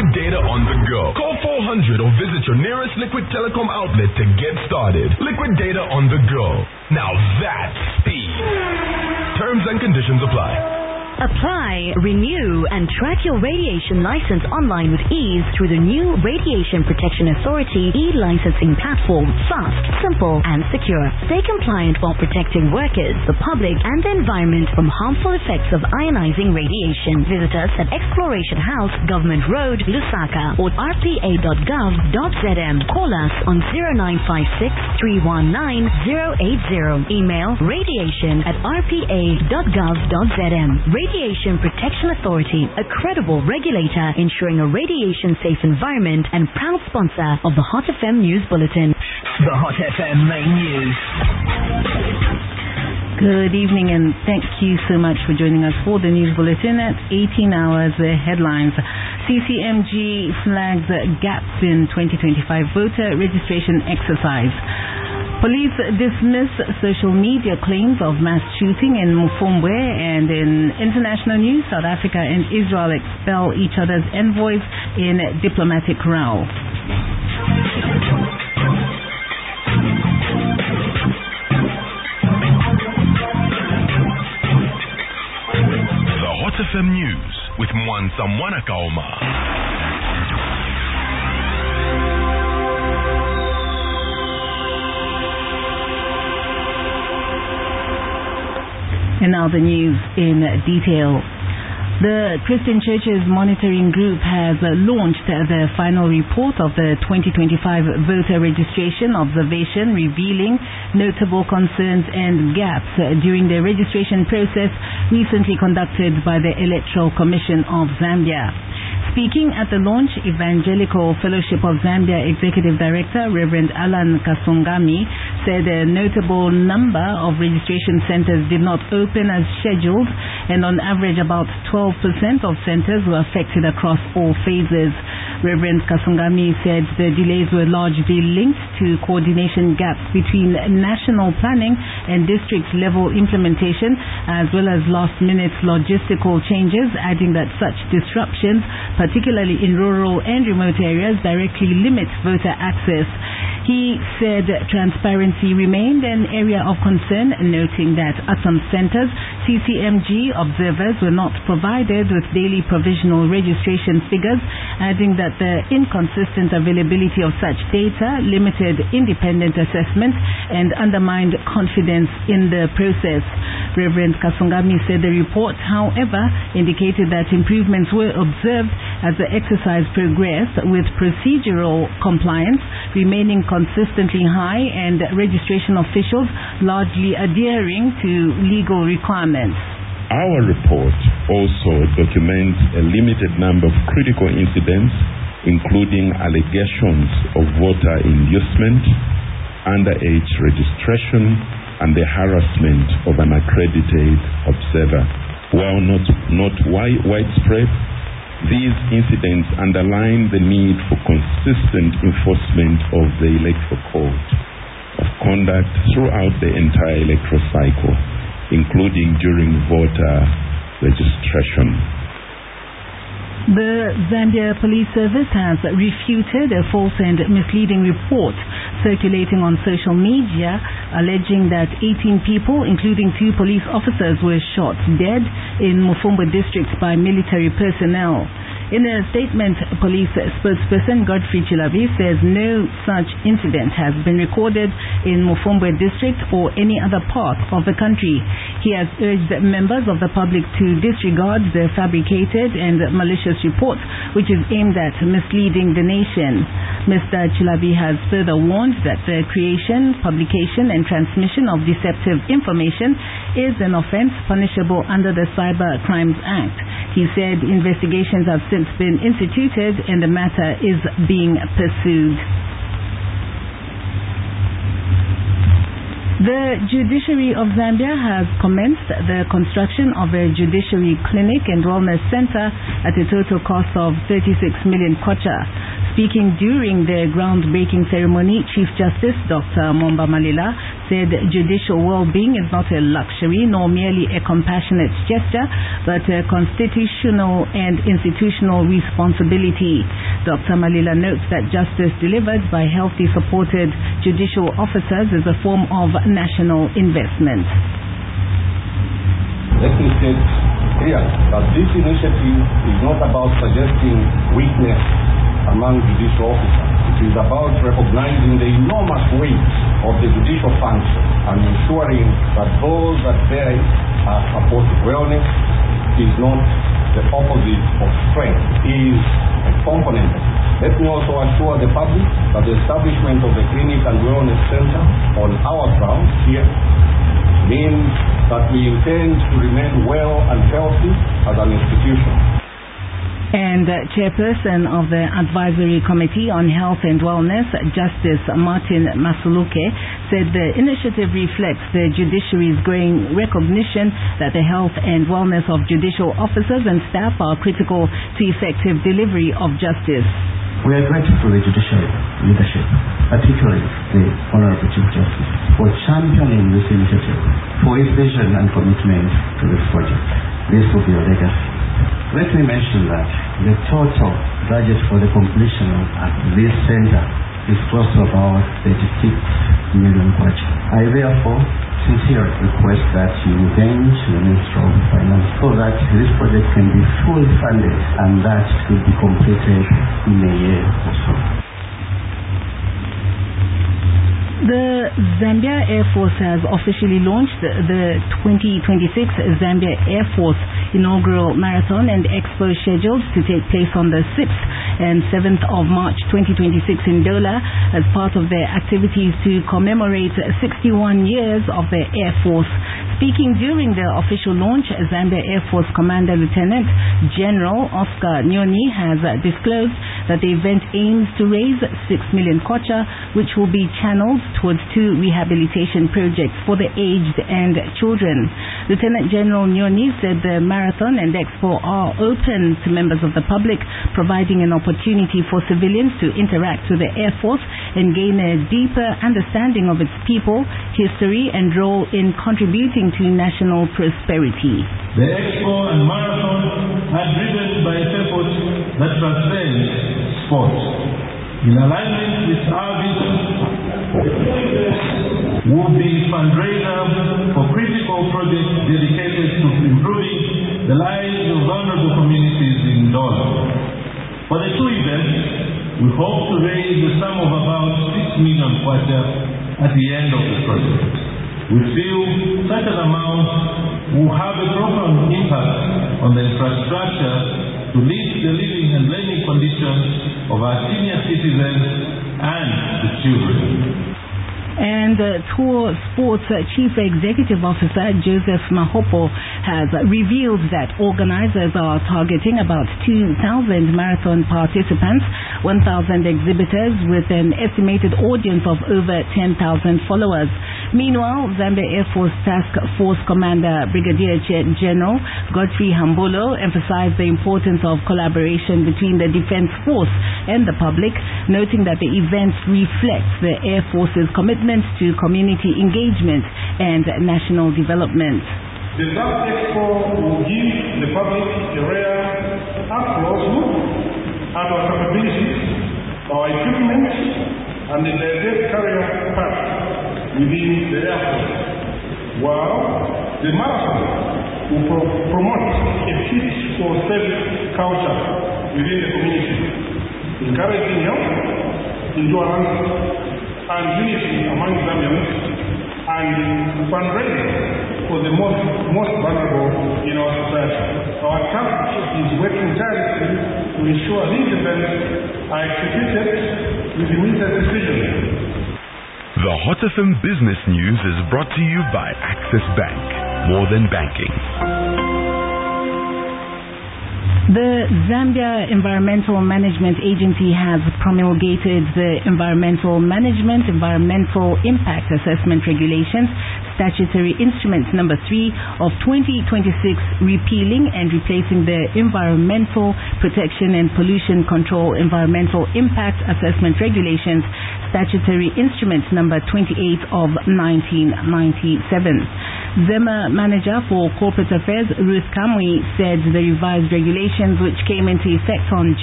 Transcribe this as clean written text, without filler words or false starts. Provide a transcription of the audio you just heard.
Liquid Data on the go. Call 400 or visit your nearest Liquid Telecom outlet to get started. Liquid Data on the go. Now that's speed. Terms and conditions apply. Apply, renew, and track your radiation license online with ease through the new Radiation Protection Authority e-licensing platform. Fast, simple, and secure. Stay compliant while protecting workers, the public, and the environment from harmful effects of ionizing radiation. Visit us at Exploration House, Government Road, Lusaka, or rpa.gov.zm. Call us on 0956 319 080. Email radiation@rpa.gov.zm. Radiation Protection Authority, a credible regulator ensuring a radiation-safe environment and proud sponsor of the Hot FM News Bulletin. The Hot FM Main News. Good evening and thank you so much for joining us for the News Bulletin at 18 hours. The headlines. CCMG flags gaps in 2025 voter registration exercise. Police dismiss social media claims of mass shooting in Mufumbwe, and in international news, South Africa and Israel expel each other's envoys in diplomatic row. The Hot FM News with Mwansa Mwanakaoma. And now the news in detail. The Christian Churches Monitoring Group has launched the final report of the 2025 voter registration observation, revealing notable concerns and gaps during the registration process recently conducted by the Electoral Commission of Zambia. Speaking at the launch, Evangelical Fellowship of Zambia Executive Director Reverend Alan Kasungami said a notable number of registration centers did not open as scheduled, and on average about 12% of centers were affected across all phases. Reverend Kasungami said the delays were largely linked to coordination gaps between national planning and district level implementation, as well as last-minute logistical changes, adding that such disruptions, particularly in rural and remote areas, directly limit voter access. He said transparency remained an area of concern, noting that at some centers, CCMG observers were not provided with daily provisional registration figures, adding that the inconsistent availability of such data limited independent assessment and undermined confidence in the process. Reverend Kasungami said the report, however, indicated that improvements were observed as the exercise progressed, with procedural compliance remaining consistently high and registration officials largely adhering to legal requirements. Our report also documents a limited number of critical incidents, including allegations of voter inducement, underage registration, and the harassment of an accredited observer. While not widespread, these incidents underline the need for consistent enforcement of the Electoral Code of Conduct throughout the entire electoral cycle, including during voter registration. The Zambia Police Service has refuted a false and misleading report circulating on social media alleging that 18 people, including 2 police officers, were shot dead in Mufumbwe district by military personnel. In a statement, police spokesperson Godfrey Chilavi says no such incident has been recorded in Mufumbwe district or any other part of the country. He has urged members of the public to disregard the fabricated and malicious reports, which is aimed at misleading the nation. Mr. Chilavi has further warned that the creation, publication and transmission of deceptive information is an offense punishable under the Cyber Crimes Act. He said investigations have since been instituted and the matter is being pursued. The Judiciary of Zambia has commenced the construction of a judiciary clinic and wellness center at a total cost of 36 million kwacha. Speaking during the groundbreaking ceremony, Chief Justice Dr. Momba Malila said judicial well-being is not a luxury nor merely a compassionate gesture, but a constitutional and institutional responsibility. Dr. Malila notes that justice delivered by healthy supported judicial officers is a form of national investment. Let me state here that this initiative is not about suggesting weakness among judicial officers. It is about recognizing the enormous weight of the judicial function and ensuring that those that bear it are supported. Wellness is not the opposite of strength. It is a component. Let me also assure the public that the establishment of the Clinic and Wellness Center on our ground here means that we intend to remain well and healthy as an institution. And Chairperson of the Advisory Committee on Health and Wellness, Justice Martin Masuluke, said the initiative reflects the judiciary's growing recognition that the health and wellness of judicial officers and staff are critical to effective delivery of justice. We are grateful to the judicial leadership, particularly the Honorable Chief Justice, for championing this initiative, for his vision and commitment to this project. This will be a legacy. Let me mention that the total budget for the completion of this center is close to about 36 million kwacha. I therefore sincerely request that you engage the Ministry of Finance so that this project can be fully funded and that it will be completed in a year or so. The Zambia Air Force has officially launched the 2026 Zambia Air Force inaugural marathon and expo scheduled to take place on the 6th and 7th of March 2026 in Dola as part of their activities to commemorate 61 years of the Air Force. Speaking during the official launch, Zambia Air Force Commander Lieutenant General Oscar Nyoni has disclosed that the event aims to raise 6 million kwacha, which will be channeled towards 2 rehabilitation projects for the aged and children. Lieutenant General Nyoni said the marathon and expo are open to members of the public, providing an opportunity for civilians to interact with the Air Force and gain a deeper understanding of its people, history, and role in contributing to national prosperity. The expo and marathon are driven by a purpose that transcends sport. In alignment with our vision, will be fundraiser for critical projects dedicated to improving the lives of vulnerable communities in Dola. For the two events, we hope to raise the sum of about 6 million kwacha at the end of the project. We feel such an amount will have a profound impact on the infrastructure to lift the living and learning conditions of our senior citizens and the children. And Tour Sports Chief Executive Officer Joseph Mahopo has revealed that organizers are targeting about 2,000 marathon participants, 1,000 exhibitors with an estimated audience of over 10,000 followers. Meanwhile, Zambia Air Force Task Force Commander Brigadier General Godfrey Hambolo emphasized the importance of collaboration between the Defense Force and the public, noting that the events reflect the Air Force's commitment to community engagement and national development. The Task Expo will give the public a rare up-close look at our capabilities, our equipment, and the diverse career path within the Air Force, while the marathon will promote a fit for service culture within the community, encouraging health, endurance, and unity among Zambians, and fundraising for the most vulnerable in our society. Our task is working tirelessly to ensure these events are executed with immediate precision. The Hot FM Business News is brought to you by Access Bank. More than banking. The Zambia Environmental Management Agency has promulgated the Environmental Management Environmental Impact Assessment Regulations, Statutory Instrument Number 3 of 2026, repealing and replacing the Environmental Protection and Pollution Control Environmental Impact Assessment Regulations Statutory Instrument number 28 of 1997. Zema Manager for Corporate Affairs Ruth Kamwe said the revised regulations, which came into effect on